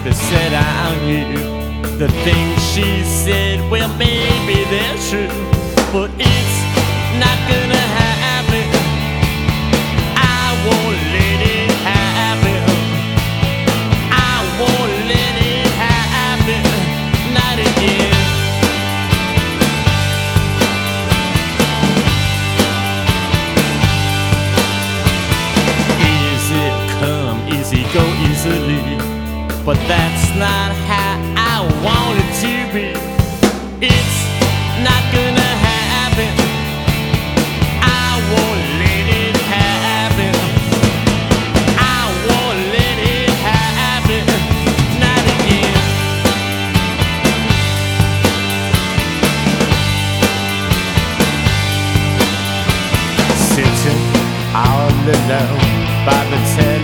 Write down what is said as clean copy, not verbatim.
baby said I knew the things she said, well, maybe they're true, but it's not gonna happen. I won't let it happen. I won't let it happen. Not again. Easy come, easy go, easily, but that's not how I want it to be. It's not gonna happen. I won't let it happen. I won't let it happen. Not again. Sitting all alone by the